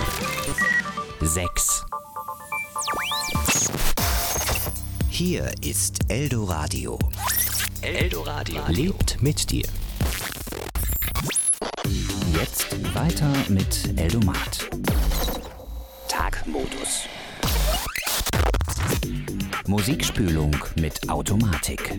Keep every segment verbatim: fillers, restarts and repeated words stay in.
sechs. Hier ist Eldoradio. Eldoradio lebt mit dir. Jetzt weiter mit Eldomat. Tagmodus. Musikspülung mit Automatik.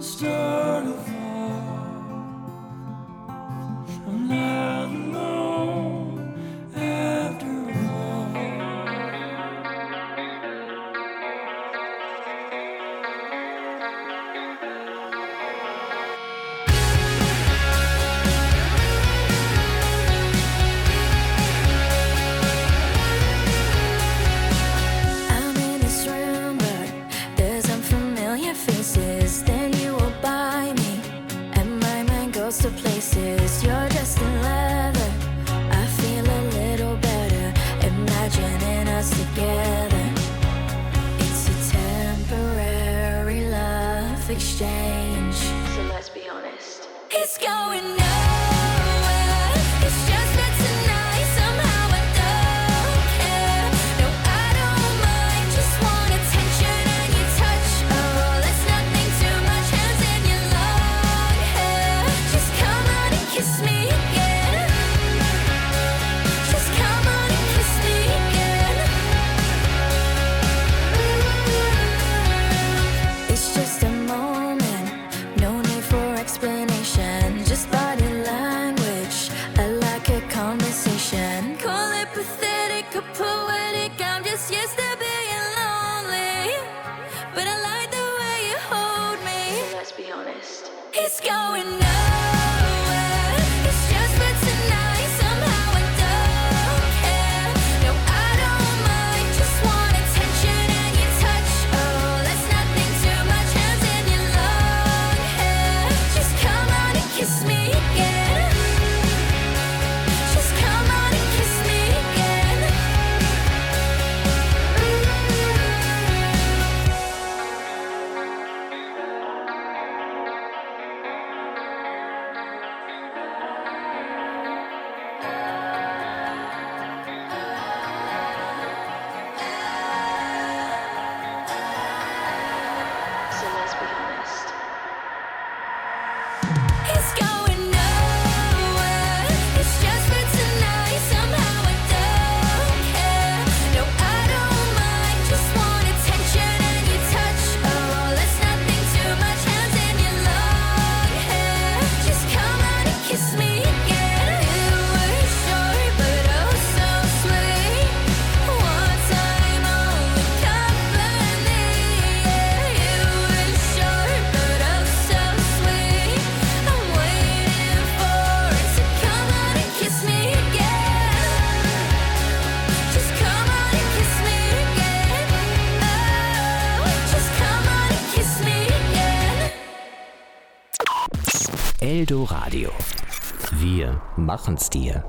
start a fall. I'm not alone after all. I'm in this room, but there's unfamiliar faces. Then you walk by me, and my mind goes to places. You're dressed in leather, I feel a little better, imagining us together. It's a temporary love exchange. So let's be honest. It's going nowhere. It's just for tonight. Somehow I don't care. No, I don't mind. Just want attention and your touch. Oh, let's not think too much. Hands in your long hair. Just come on and kiss me again. Just come on and kiss me again. It's just a moment, no need for explanation. Just body language, I like a conversation. Call it pathetic or poetic, I'm just used to being lonely. But I like the way you hold me. So let's be honest. It's going nowhere. It's just for tonight. Somehow I don't care. No, I don't mind. Just want attention and your touch. Oh, let's not think too much. Hands in your long hair. Just come on and kiss me again. Just come on and kiss me again. So let's be honest. It's going nowhere. It's just for tonight. Somehow I don't care. No, I don't mind. Just want attention and your touch. Oh, let's not think too much. Hands in your long hair. Just come on and kiss me again. It was short, but oh so sweet. One time only company. Yeah, it was short, but oh so sweet. I'm waiting for it to come on and kiss me again. Just come on and kiss me again. Oh, just come on and kiss me again. Eldoradio. Wir machen's dir.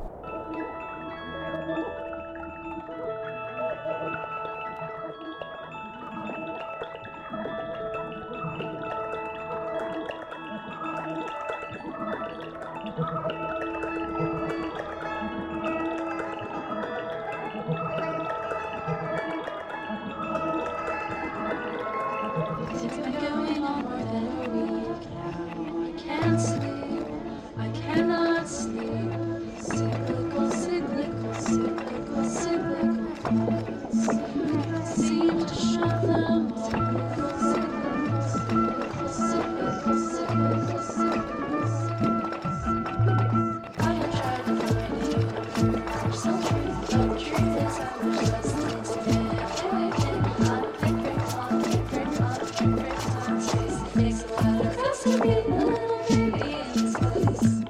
It's been going on more than a week now. I can't sleep, I cannot sleep. Cyclical, cyclical, cyclical, cyclical thoughts. I seem to shove them all. Cyclical, cyclical, cyclical, cyclical, cyclical. I have tried to find you. There's some truth, but the truth is how much less than it's been. I think we're on, think we're on, think we're on. It takes a lot of us to be a little baby in this place.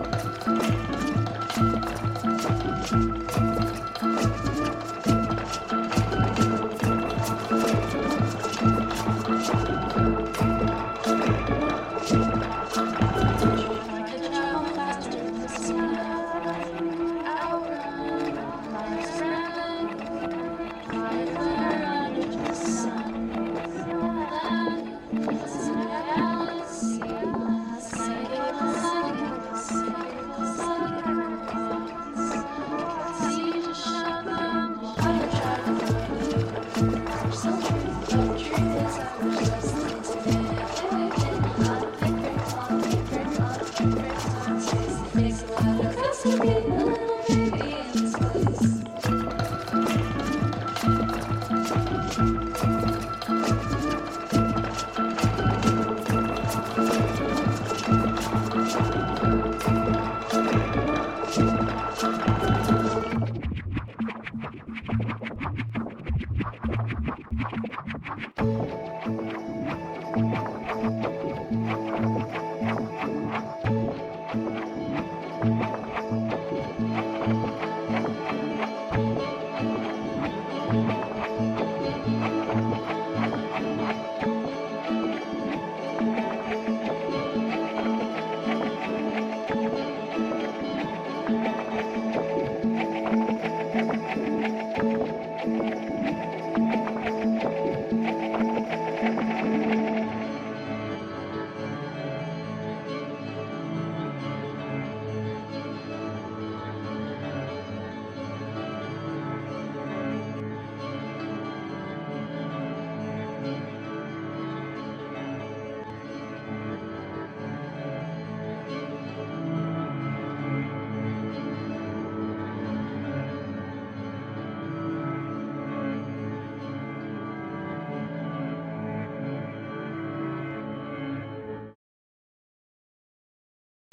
I could travel faster than the sound. I'll run, my friend. I fire under the sun. That is a galaxy.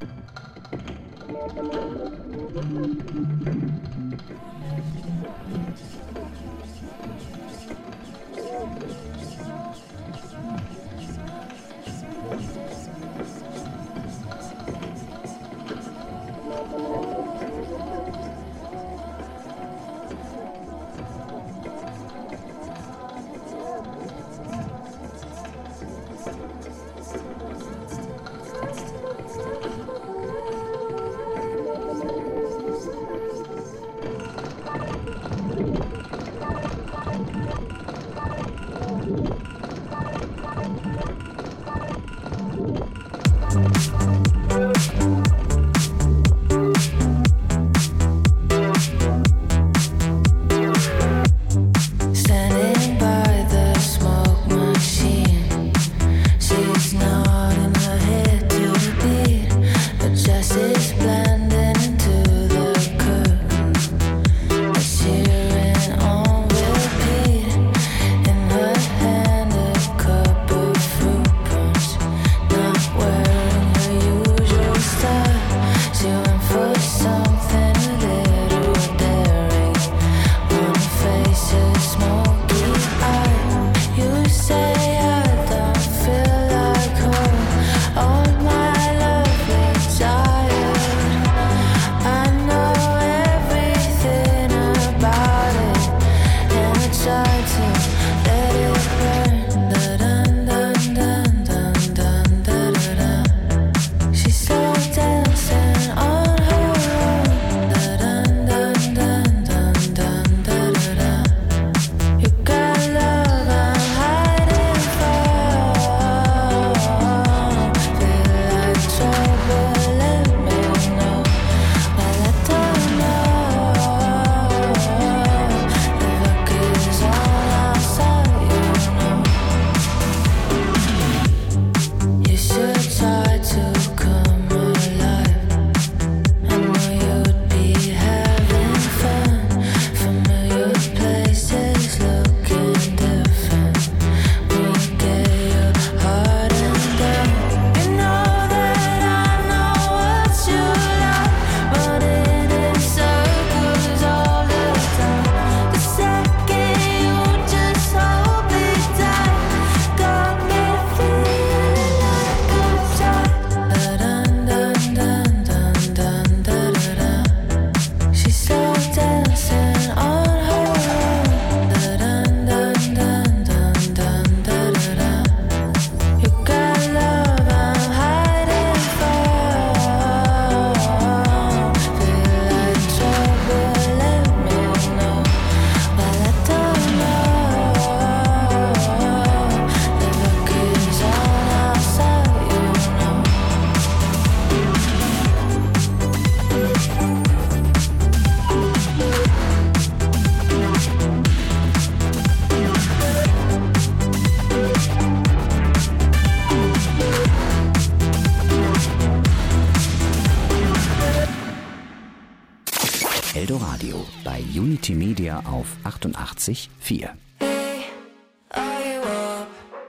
Eldoradio bei Unity Media auf achtundachtzig Komma vier. Hey, are you up?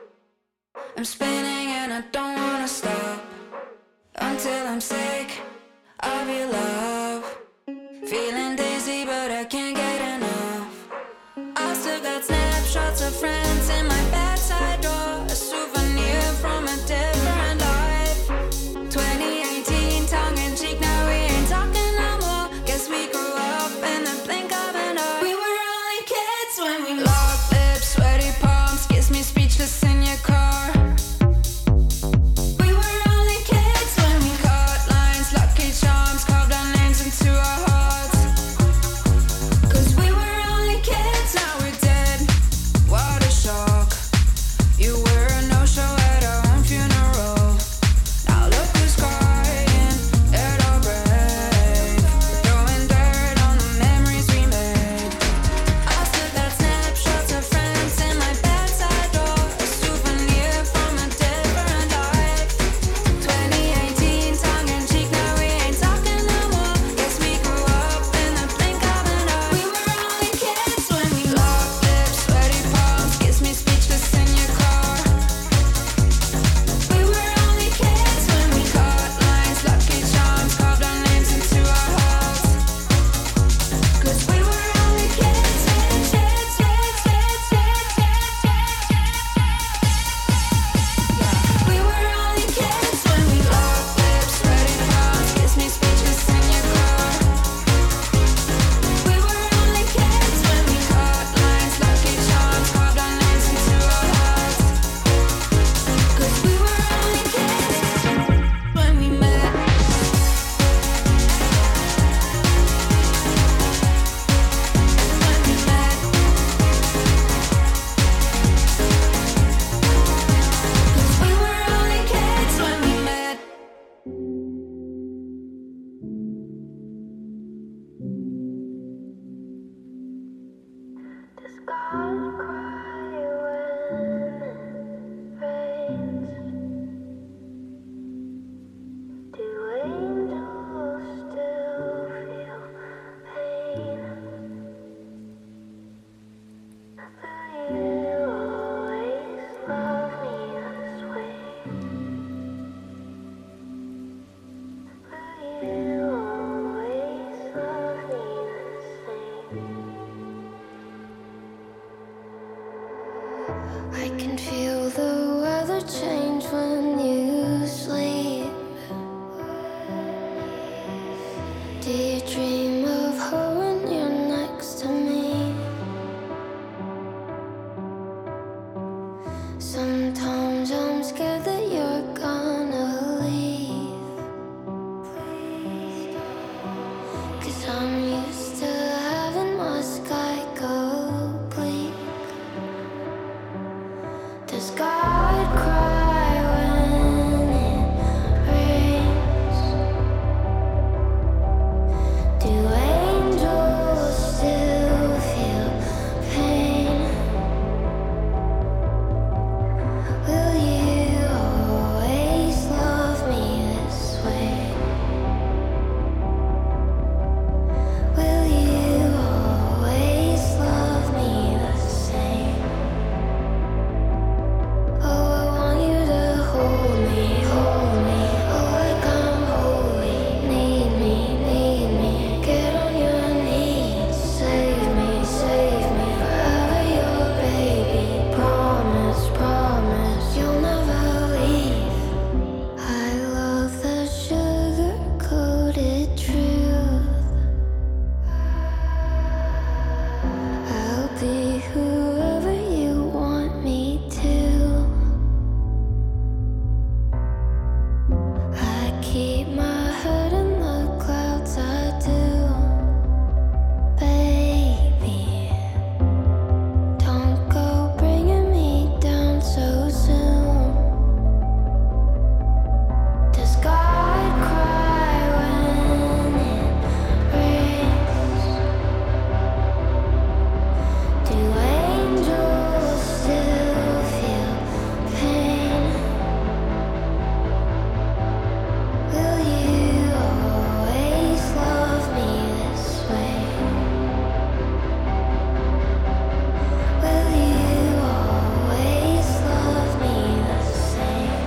I'm spinning and I don't wanna stop until I'm sick of your love. Feeling dizzy but I can't get enough. I still got snapshots of friends in my bedside drawer, a souvenir from a different life. twenty eighteen, tongue in cheek, now we ain't talking no more. Guess we grew up in the blink of an eye. We were only kids when we locked lips, sweaty palms, kiss me speechless in your car. We were only kids when we caught lines, lucky charms, carved our names into our hearts. Cause we were only kids, now we're dead. What a shock. keep my head in the clouds. I do, baby. Don't go bringing me down so soon. Does God cry when it rains? Do angels still feel pain? Will you always love me this way? Will you always love me the same?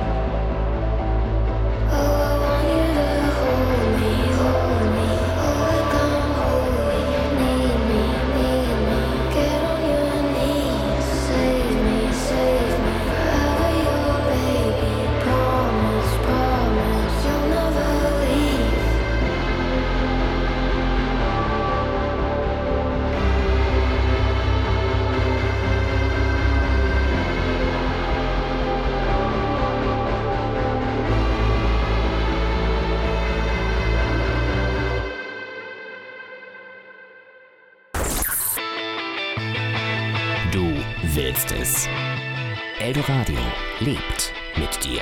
Oh, I want you to hold me, hold me. Oh, come hold me, need me, need me. Get on your knees, save me, save me. Forever your baby, promise, promise you'll never leave. Du willst es. Eldoradio lebt mit dir.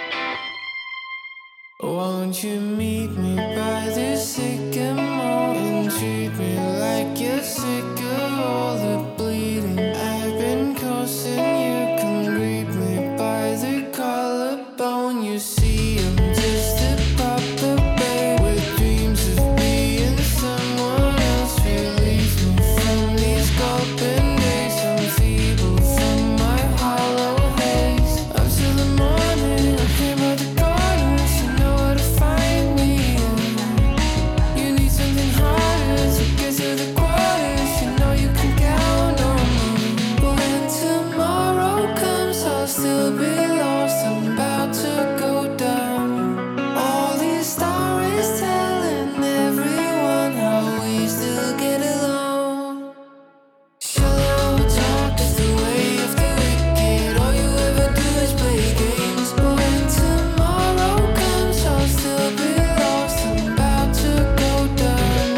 Won't you meet me by the sycamore and treat me like you're sick of all the bleeding I've been causing? You can greet me by the collarbone. You see, I'm just a puppet babe with dreams of being someone else. Release me from these gulping days. I'm feeble from my hollow haze. Until the morning, I came by the gardens. You know where to find me. You need something harder to get to the quarters. You know you can count on me. But when tomorrow comes, I'll still be lost. I'm about to go down. All these stories telling everyone how we still get along. Shallow talk is the way of the wicked. All you ever do is play games. But when tomorrow comes, I'll still be lost. I'm about to go down.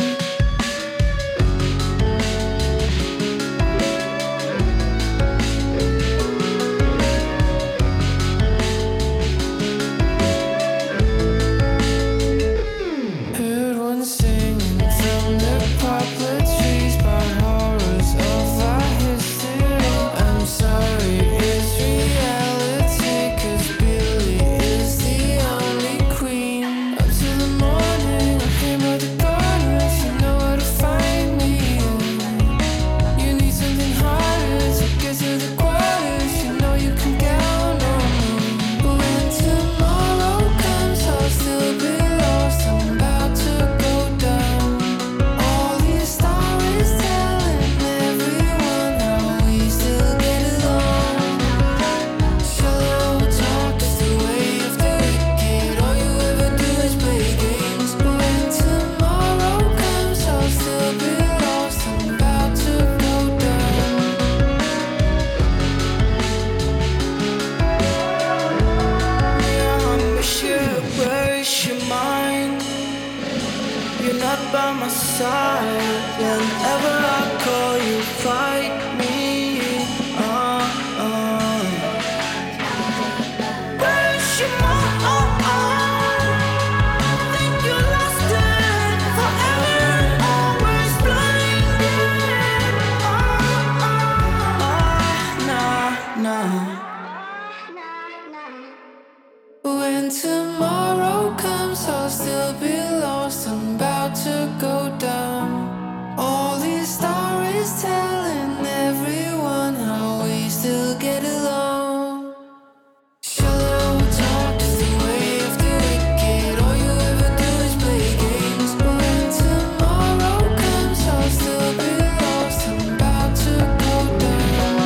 Heard one singing from the poplar trees about horrors of our history. I'm sorry, it's reality, 'cause Billy is the only queen. Until the morning, I came by the gardens. You know where to find me. You need something harder to get to the quarters. You know you can count on me. But when tomorrow comes, I'll still be lost. I'm about to go down. All these stories telling everyone how we still get along. Shallow talk is the way of the wicked. All you ever do is play games. But when tomorrow comes, I'll still be lost. I'm about to go down. Yeah, I wish you where's your mind? You're not by my side. Whenever I call, you fight me. Uh, uh. Where's your mind? Think you lost it forever and always blinded. Uh, uh, nah, nah. When tomorrow comes, I'll still be lost. I'm about to go down. All these stories telling everyone how we still get along. Shallow talk is the way of the wicked. All you ever do is play games. But when tomorrow comes, I'll still be lost. I'm about to go down.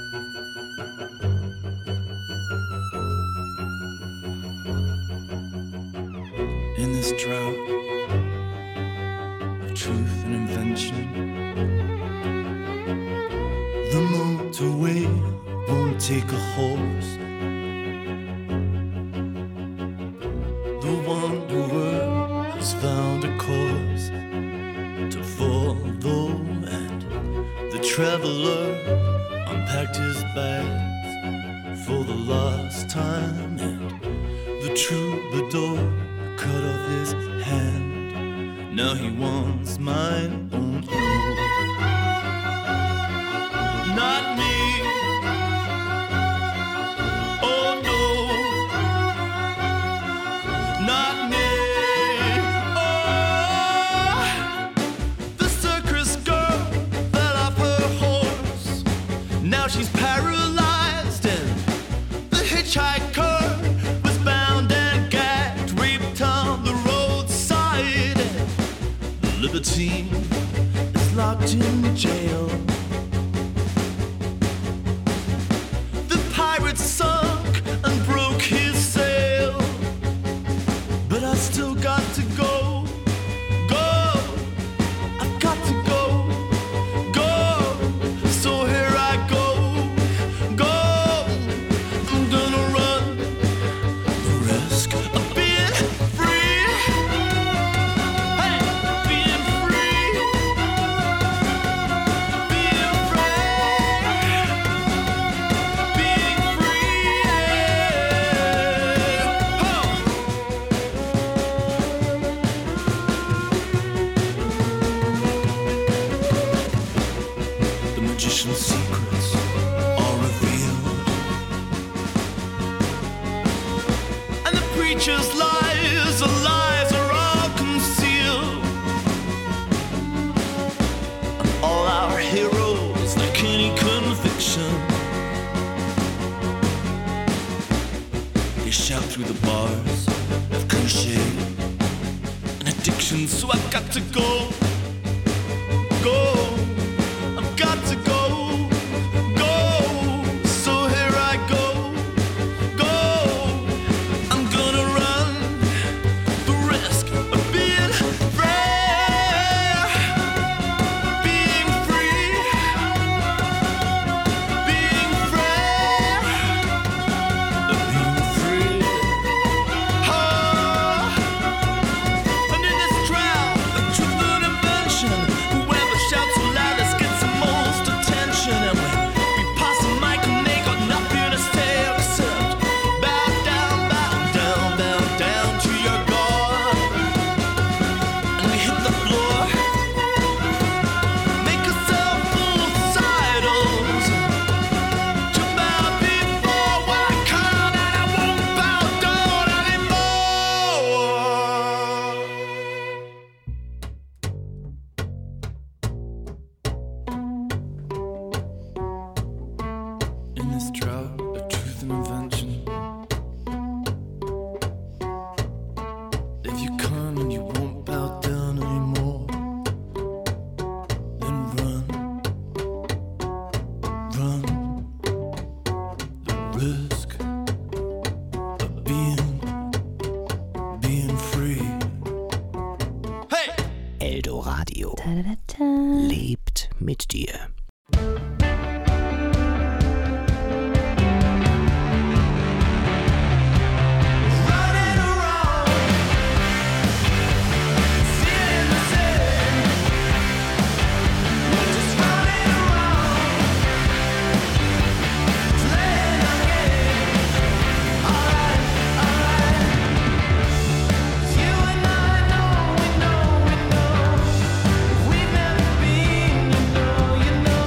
In this drought of truth and invention, the motorway won't take a horse. The wanderer has found a course to follow, and the traveler unpacked his bags for the last time, and the troubadour cut off his hand. Now he wants mine, oh no. Not me, oh no. Not me, oh. The circus girl fell off her horse. Now she's paralyzed, and the hitchhiker was bound and gagged, raped on the roadside. The libertine is locked in jail. The pirate sunk and broke his sail, but I still got to go, go. I've got to go, go. So here I go, go. I'm gonna run the risk of being free. Hey, being free, being free, being free. Oh. The magician's secrets are revealed, and the preacher's lies, the lies are all concealed. All our heroes lack any conviction. They shout through the bars of cliche and addiction, so I've got to go, go. I've got to go, go. So here I go, go. I'm gonna run the risk of being free, being free, being free, being free. Oh. And in this drought of truth and invention, whoever shouts the loudest gets the most attention. And when we pass the mic and they got nothing to say except bow down, bow down, bow down to your God. And we hit the floor, make ourselves suicidals, to bow before what I can't, and I won't bow down anymore. In this drought of truth and invention, if you come and you won't bow down anymore, then run, run the risk of being, being free. Hey! Eldoradio lebt mit dir. Running around, seeing the same. We're just running around, playing a game. Alright, alright. You and I know, we know, we know. We've never been, you know, you know.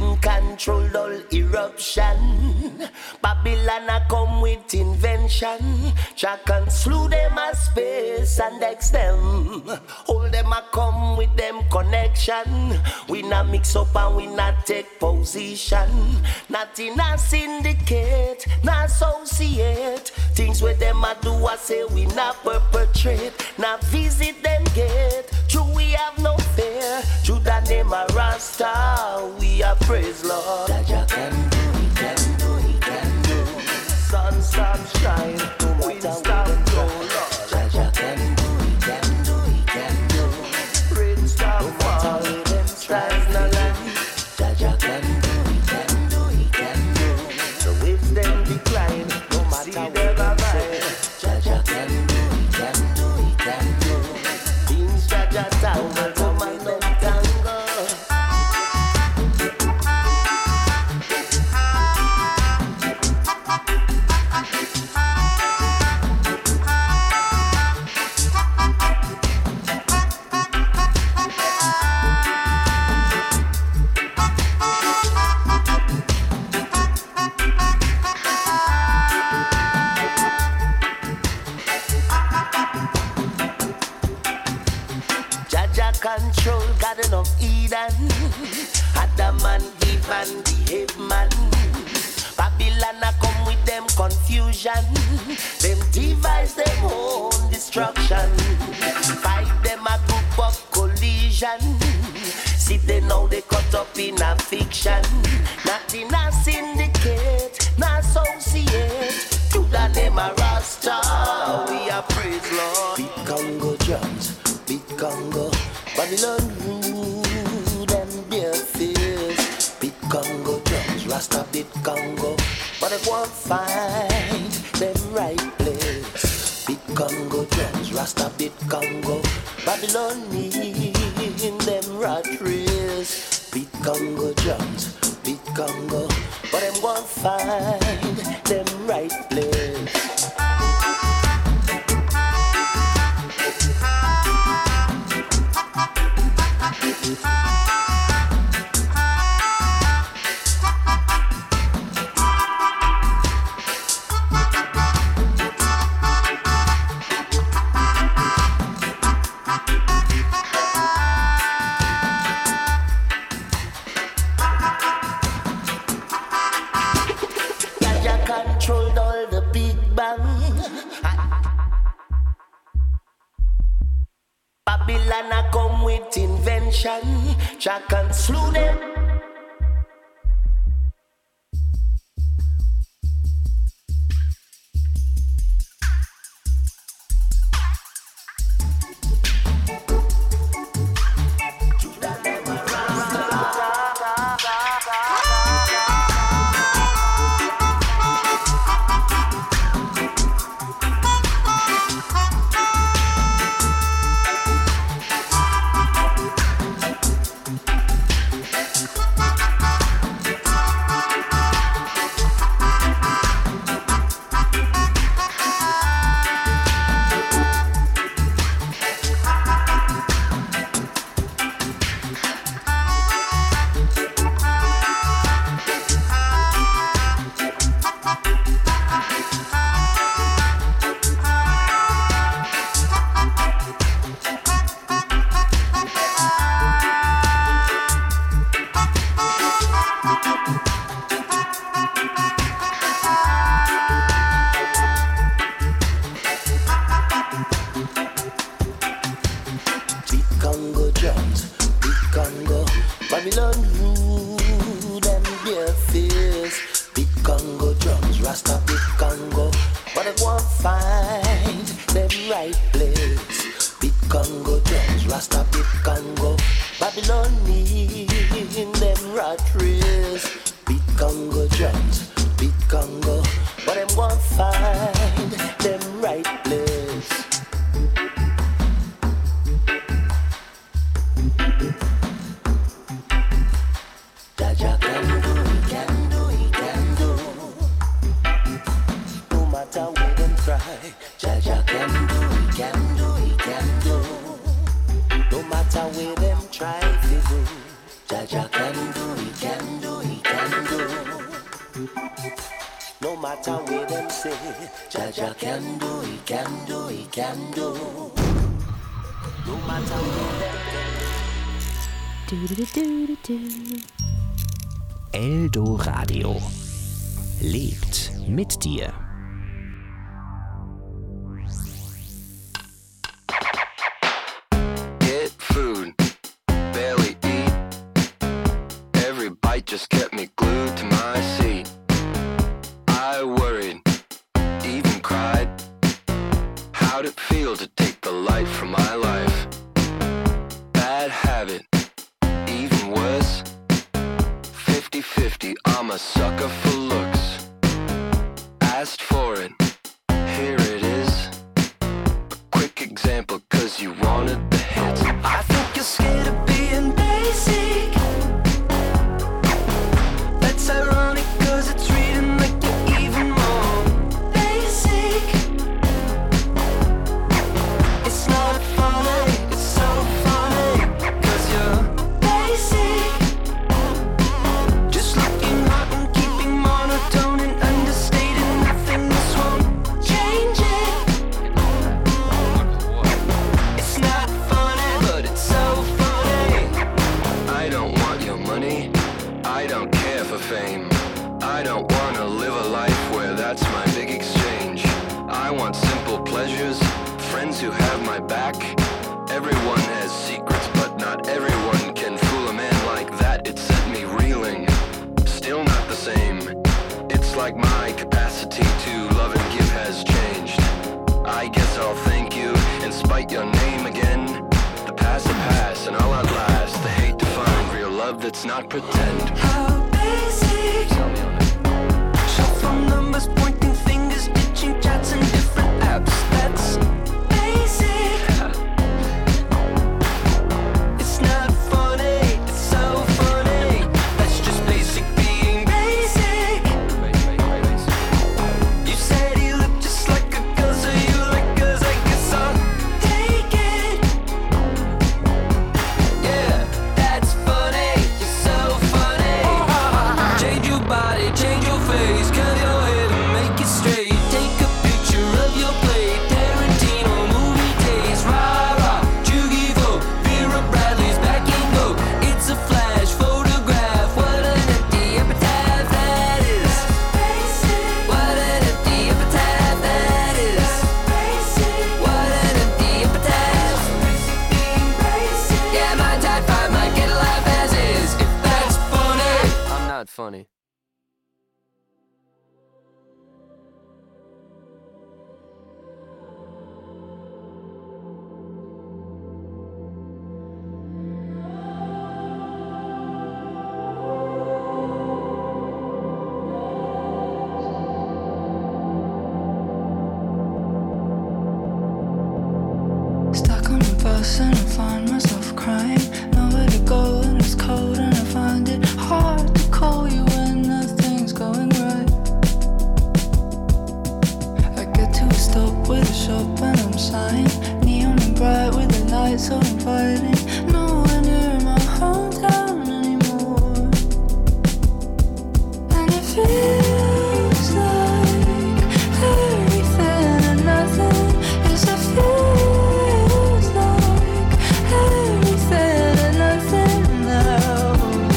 him control all eruption. Babylon a come with invention. Jah can slew them a space and X them. Hold them a come with them connection. We not mix up and we not take position. Not in a syndicate, not associate. Things where them a do I say we not perpetrate. Not visit them gate. True we have no fear. True the name a Rasta. We a praise Lord. Jah can do, he can do, he can do. Sun stop shine, wind stop blow, Lord. Jah can do, he can do, he can do. Rain stop fall, them skies no lie. Jah can do, he can do, he can do. The waves them decline, no matter them abide. Jah can do, he can do, he can do. Things Jah town, come and them tango. Control, got enough Eden. Adam and Eve and the ape man. Babylon a come with them confusion. Them devise them own destruction. Fight them a group of collision. See they now they cut up in a fiction. Not in a syndicate, not associate. To the name of Rasta, we are praise Lord. Beat Congo drums, beat Congo. Babylon rude and their fears. Beat Congo drums, Rasta beat Congo. But they won't find them right place. Beat Congo drums, Rasta beat Congo. Babylon in them rat race. Beat Congo drums, beat Congo. But they won't find them right place. Controlled all the big bang. Babylon a come with invention. Jah can slew them. Babylon rude and bare face. Big Congo drums, Rasta big Congo. But they won't find them right place. Big Congo drums, Rasta big Congo. Babylon in them rat race. Big Congo drums, big Congo. But they won't find them right place. Jah can do, he can do, he can do. No matter what them try. Jah can do, he can do, he can do. No matter where them try to do. Jah can do, he can do, matter what them say. Jaja can do, he can do, he can do. No matter what them say. Eldo Radio lebt mit dir. Get food, barely eat. Every bite just kept me glued to my seat. I worried, even cried. How'd it feel to take the light from my life? Bad habit, even worse. fifty-fifty, I'm a sucker for looks. Asked for it, here it is. A quick example, cause you wanted the hits. I think you're scared of being basic. That's ironic, cause it's reading like you're even more basic. It's not funny, it's so funny, cause you're basic. Just looking hot and keeping monotone and understated. Nothing this won't change it. It's not funny, but it's so funny. I don't want your money, I don't care for fame. I don't wanna live a life where that's my big exchange. I want simple pleasures, friends who have my back. Everyone has secrets, but not everyone can fool a man like that. It set me reeling, still not the same. It's like my capacity to love and give has changed. I guess I'll thank you and spite your name again. The past will pass and I'll outlast the hate to find real love that's not pretend. How basic? Tell me on it. Shuffle numbers, pointing fingers, ditching chats and different apps. That's basic. It's not funny, it's so funny. That's just basic being basic. You said he looked just like a girl, so you like girls, I guess I'll take it. Yeah, that's funny, you're so funny. Change your body, change your face, curl your hair and make it straight. Take a picture of your plate, Tarantino movie days. Rah rah, Jugivo, Vera Bradley's back in go. It's a flash photograph, what an empty epitaph that is. What an empty epitaph that is. What an empty epitaph. Yeah, my type five might get a laugh as is. If that's funny, I'm not funny. Stuck on the bus and I find myself crying. Nowhere to go and it's cold and I find it hard to call you when nothing's going right. I get to a stop with a shop and I'm sighing. Neon and bright with the lights so inviting. Nowhere near my hometown anymore. And it feels like everything and nothing is a feels like everything and nothing now.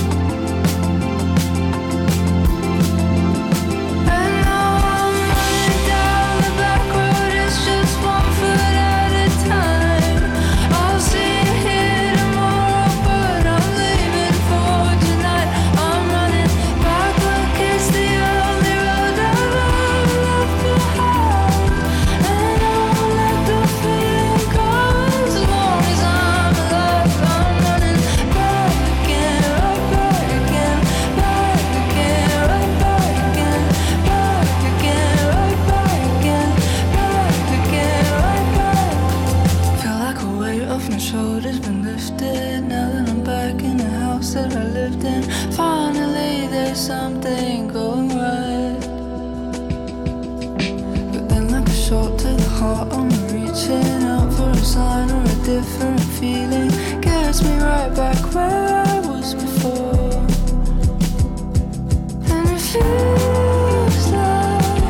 And now I'm running down the back road, it's just one foot at a time. I'll see you here tomorrow, but I'm leaving for tonight. I'm running back like it's the only road I've ever left behind. And I'll let the feeling go as long as I'm alive. I'm running back again, right back again, back again, right back again, back again, right back again, back again, right back. Feel like a weight off my shoulders been lifted. Now that I'm back in the house that I lived in, finally there's something going right. But then like a shot to the heart, I'm reaching out for a sign or a different feeling. Gets me right back where I was before. And it feels like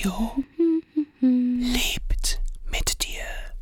Radio lebt mit dir.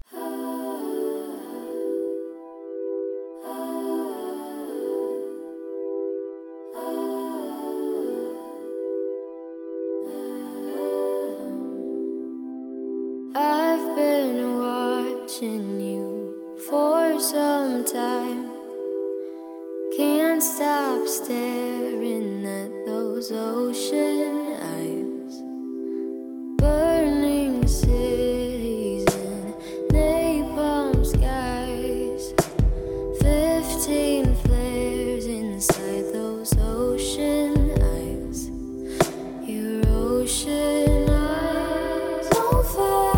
I've been watching you for some time. Can't stop staring at those ocean eyes. Burning cities and napalm skies. Fifteen flares inside those ocean eyes. Your ocean eyes on fire.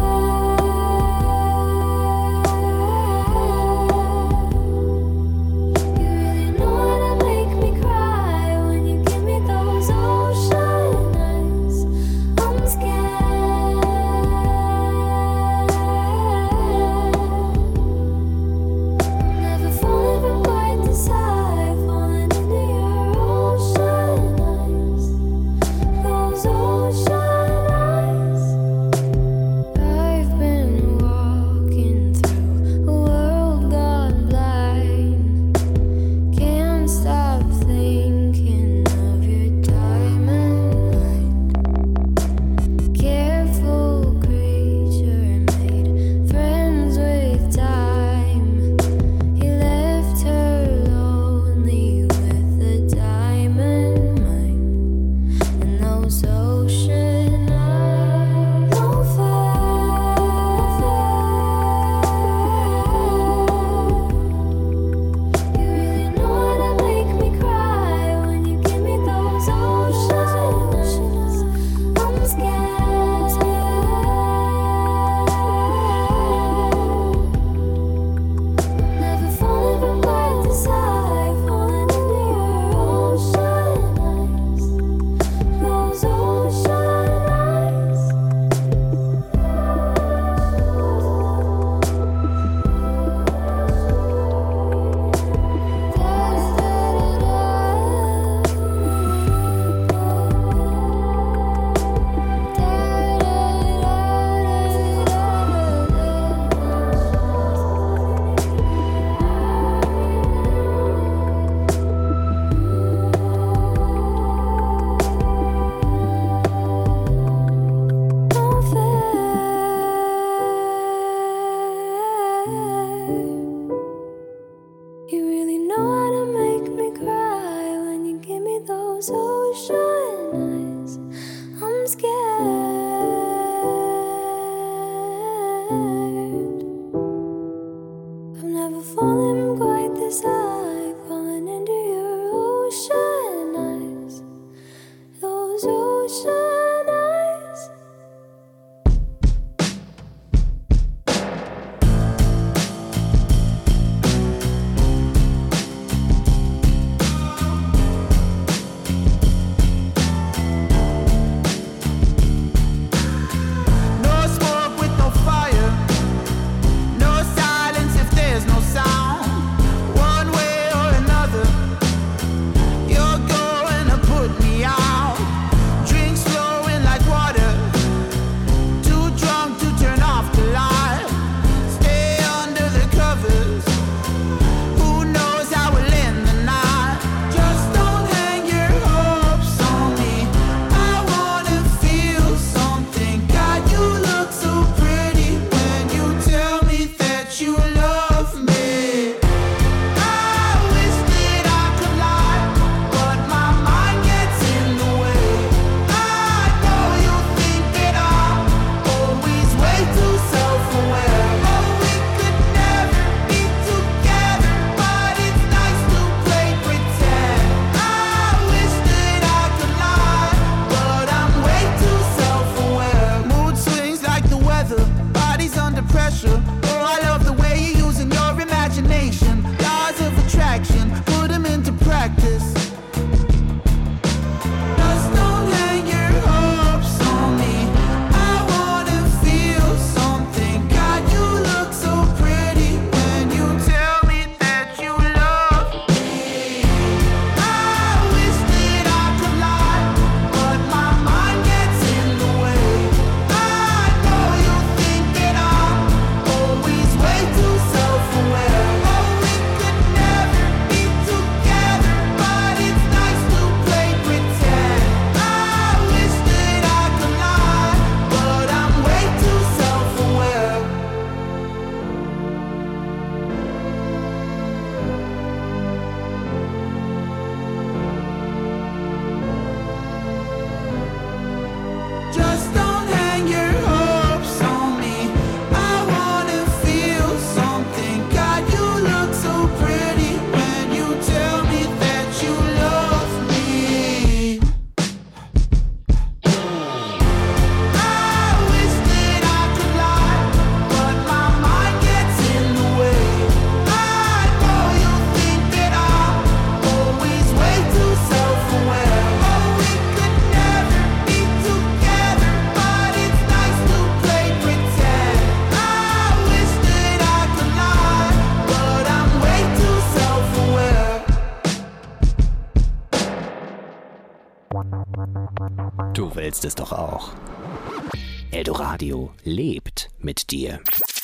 Du willst es doch auch. Eldoradio lebt mit dir.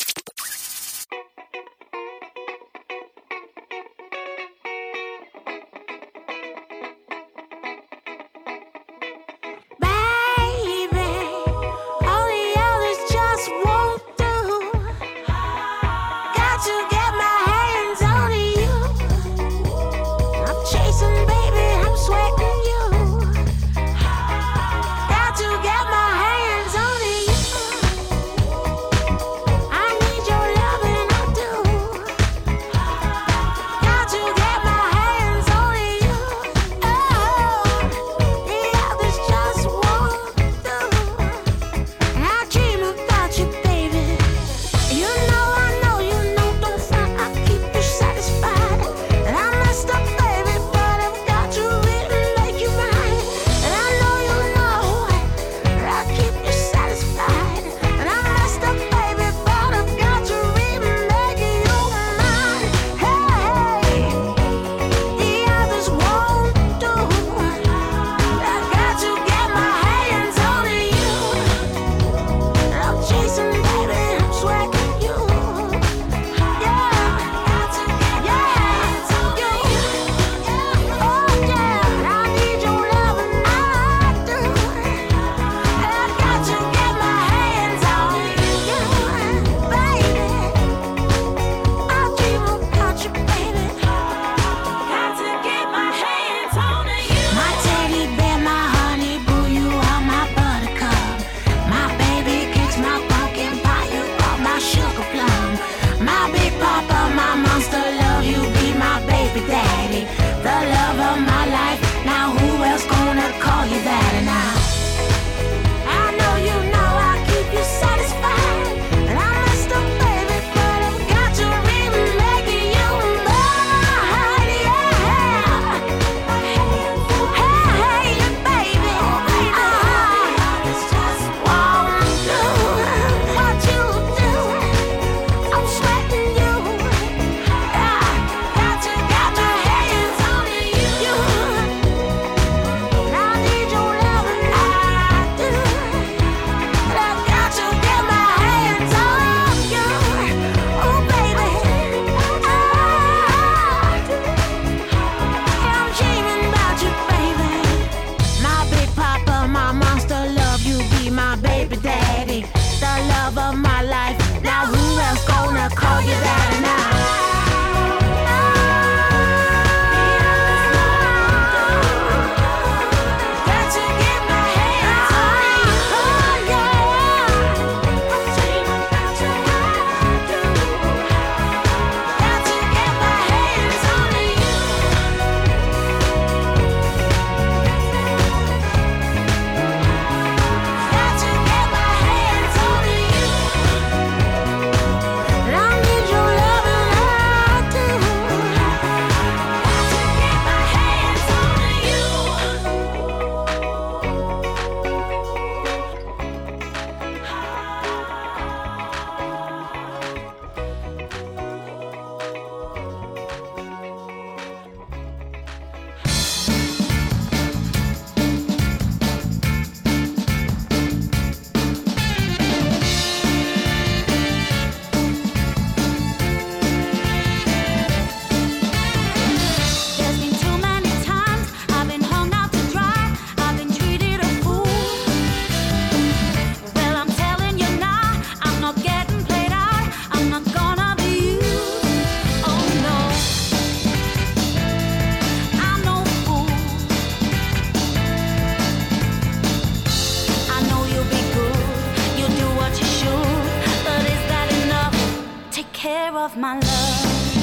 of my love.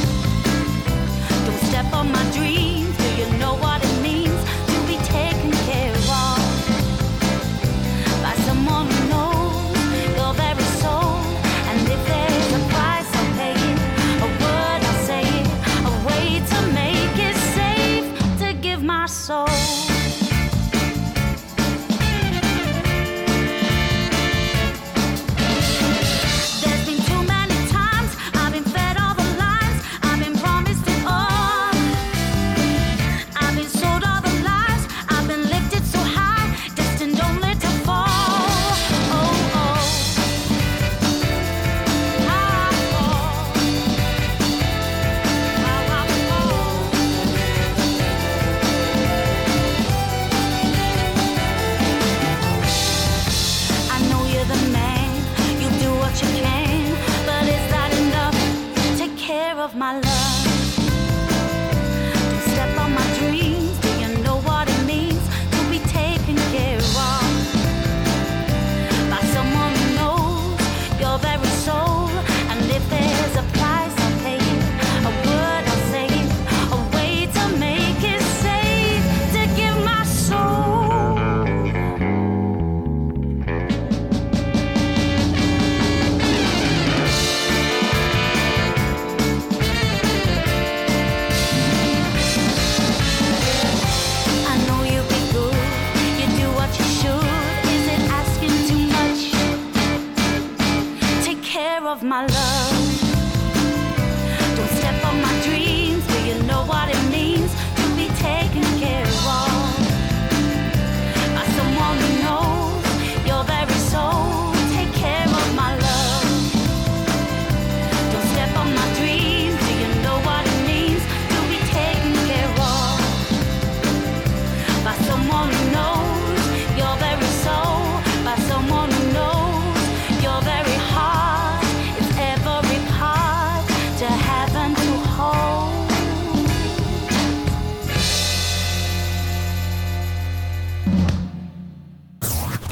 Don't step on my dreams. Do you know what it means to be taken care of by someone who knows your very soul? And if there's a price, I'll pay it. A word, I'll say it. A way to make it safe to give my soul.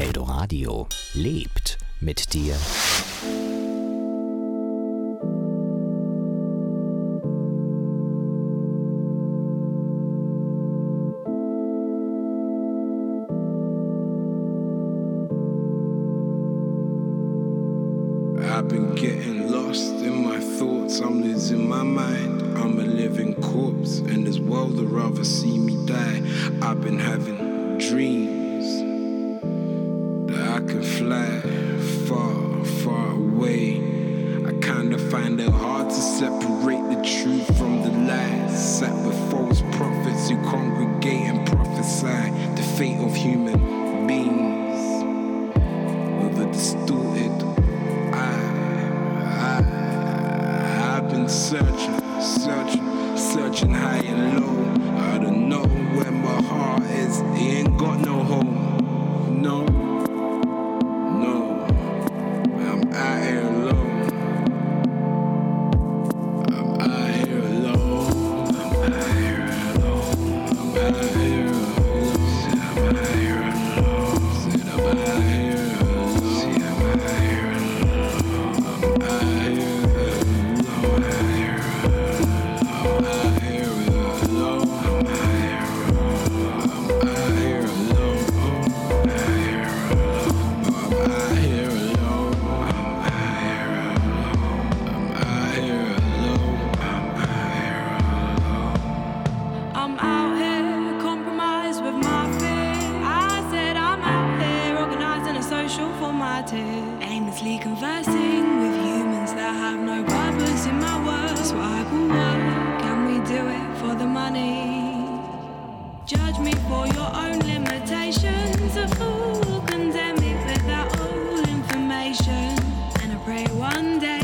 Eldoradio lebt mit dir. I've been getting lost in my thoughts, I'm losing my mind. I'm a living corpse in this world, they'd rather see me die. I've been having dreams that I can fly far, far away. I kinda find it hard to separate the truth from the lies. Sat with false prophets who congregate and prophesy the fate of human beings with a distorted I've been searching, searching, searching high and low. I don't know where my heart is. It ain't got no home. No, no. I'm out here alone. I'm out here alone. I'm out here alone. I'm out here alone. I'm out here alone. Said I'm out here alone. See, I'm out here alone. I'm out here. Aimlessly conversing with humans that have no purpose in my world. Swag will work, can we do it for the money? Judge me for your own limitations. A fool will condemn me without all information. And I pray one day